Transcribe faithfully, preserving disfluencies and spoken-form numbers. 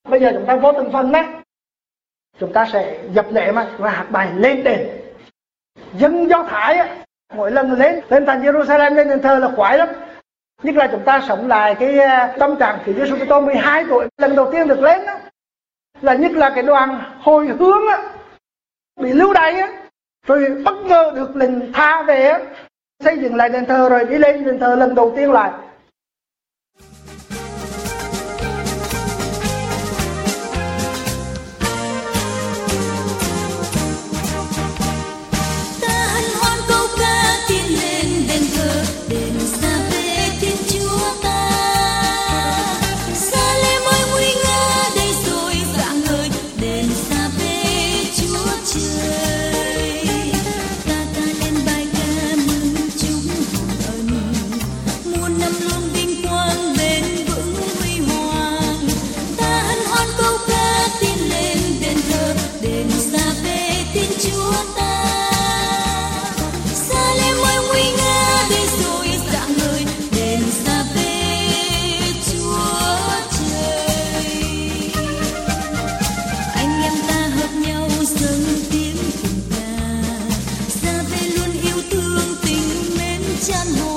Bây giờ chúng ta vô từng phần đấy. Chúng ta sẽ dập lễ mà và hát bài lên đền. Dân Do Thái á, mỗi lần lên lên thành Jerusalem, lên đền thờ là khoái lắm. Nhất là chúng ta sống lại cái tâm trạng Chúa Giêsu Kitô mười hai tuổi lần đầu tiên được lên đó, là nhất là cái đoàn hồi hướng á, bị lưu đày á, rồi bất ngờ được lệnh tha về á, xây dựng lại đền thờ rồi đi lên đền thờ lần đầu tiên lại. Chân